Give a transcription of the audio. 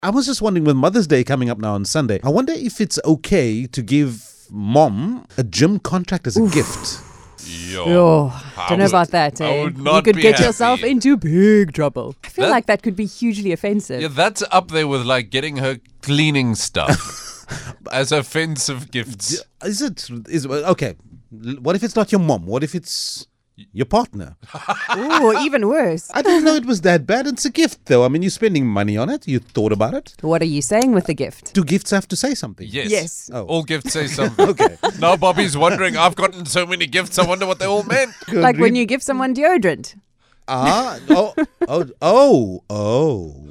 I was just wondering, with Mother's Day coming up now on Sunday, I wonder if it's okay to give mom a gym contract as a gift. Yo, don't know about that. I would You not could be get happy. yourself into big trouble. I feel like that could be hugely offensive. Yeah, that's up there with like getting her cleaning stuff as offensive gifts. Okay? What if it's not your mom? What if it's your partner? Ooh, even worse. I didn't know it was that bad. It's a gift, though. I mean, you're spending money on it. You thought about it. What are you saying with the gift? Do gifts have to say something? Yes. Oh. All gifts say something. Okay. Now Bobby's wondering, I've gotten so many gifts, I wonder what they all meant. Like when you give someone deodorant. Oh.